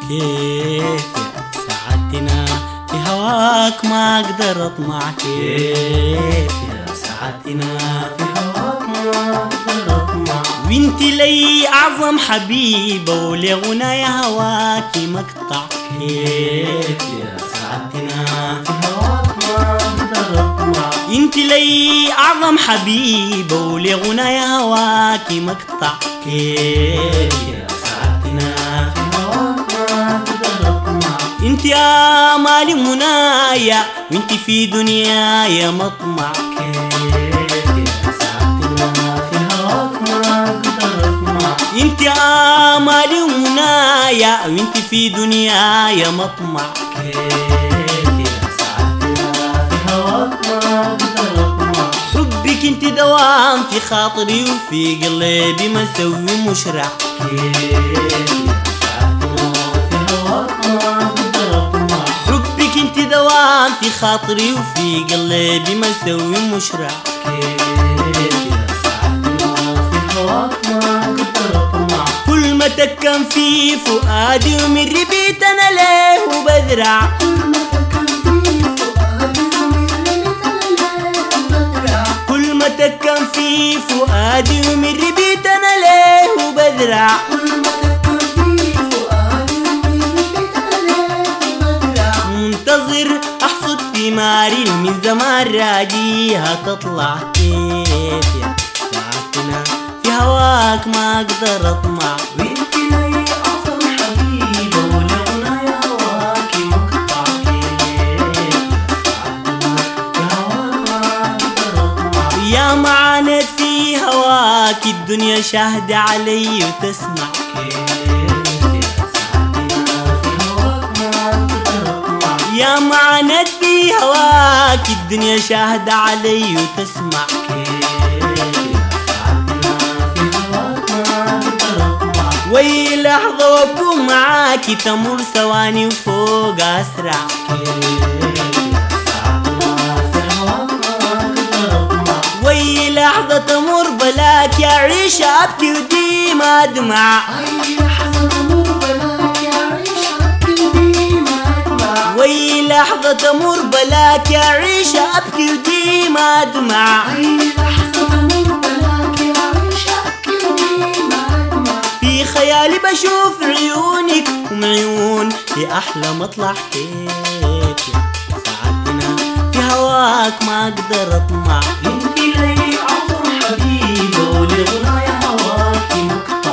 كيف يا سعادتنا في هواك ما اقدر اطمع. كيف يا سعادتنا في هواك ما اقدر اطمع. وانت لي اعظم حبيبة ولغنايا هواكي مقطع. كيف يا سعادتنا في هواك ما اقدر اطمع. انت لي اعظم حبيبة ولغنايا هواكي مقطع. كيف يا سعادتنا في هواك ما اقدر اطمع. انت يا مالي منايا وانت في دنيايا مطمع. كيف يا سعادتنا في هواك ما اقدر اطمع. انت يا مالي منايا وانت في دنيايا مطمع. كيف يا سعادتنا في هواك ما اقدر اطمع. حبك انت دوام في خاطري وفي قلبي مسوي مشرع. كيف دوام في خاطري وفي قلبي مسوي مشرع. كيف يا سعادتنا في هواك ما اقدر اطمع. كل ما تكن في فؤادي ومن ربيت انا ليه وبذرع. كل ما تكن في فؤادي ومن ربيت انا ليه وبذرع. منتظر احصد ثماري من زمان راجيها تطلع. كيف يا سعادتنا في هواك ما اقدر اطمع. وانت لي اعظم حبيبة ولغنايا هواكي مقطع. كيف يا سعادتنا في هواك ما اقدر اطمع. يا معاند في هواك الدنيا شاهدة علي وتسمع. يا معاند في هواك الدنيا شاهدة علي وتسمع. وي لحظة واكون معاكي تمر ثواني وفوق اسرع. وي لحظة تمر بلاك اعيش ابكي وديما ادمع. وي لحظة تمر بلاك اعيش ابكي وديما ادمع. في خيالي بشوف عيونك ومعيون في احلى مطلع. كيف يا سعادتنا في هواك ما اقدر اطمع. انت لي اعظم حبيبة ولغنايا هواكي مقطع.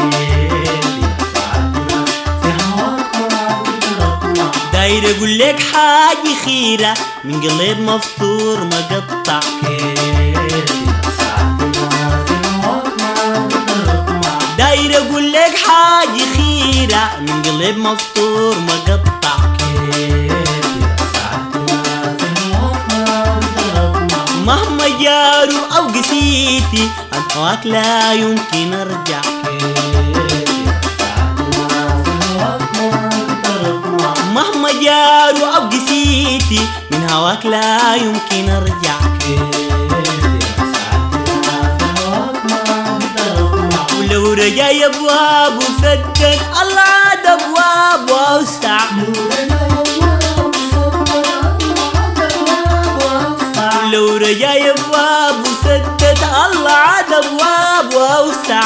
داير اقول لك حاجة خيرة من قلب مفطور مقطع. كيف يا سعادتنا في هواك ما اقدر اطمع. داير اقول لك حاجة خيرة من قلب مفطور مقطع. كيف يا سعادتنا في هواك ما اقدر اطمع. مهما جاروا او قسيتي عن هواك لا يمكن ارجع. مهما جاروا او قسيتي من هواك لا يمكن ارجع. ولو رجاي ابواب وسدد الله عاد ابواب واوسع. لو رجاي ابواب وسدد الله عاد ابواب واوسع.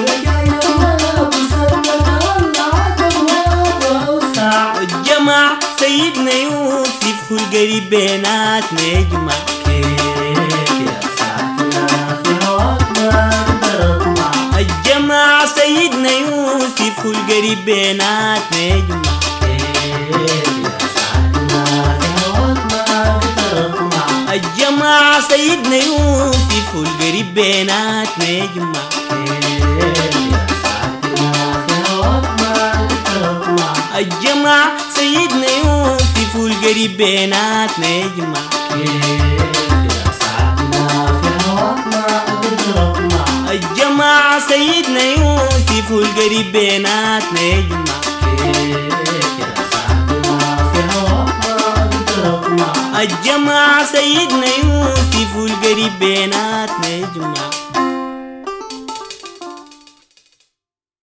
الجمع سيدنا يوسف والقريب بيناتنا يجمع. كيف يا سعادتنا في هواك ما اقدر اطمع. الجمع سيدنا يوسف والقريب بيناتنا يجمع. كيف يا سعادتنا في هواك ما اقدر اطمع. الجمع سيدنا يوسف والقريب بيناتنا يجمع. الجمع سيدنا يوسف والقريب بيناتنا يجمع. كيف يا سعادتنا في هواك ما اقدر اطمع. الجمع سيدنا يوسف والقريب بيناتنا يجمع. كيف يا سعادتنا في هواك ما اقدر اطمع. الجمع سيدنا يوسف والقريب بيناتنا يجمع.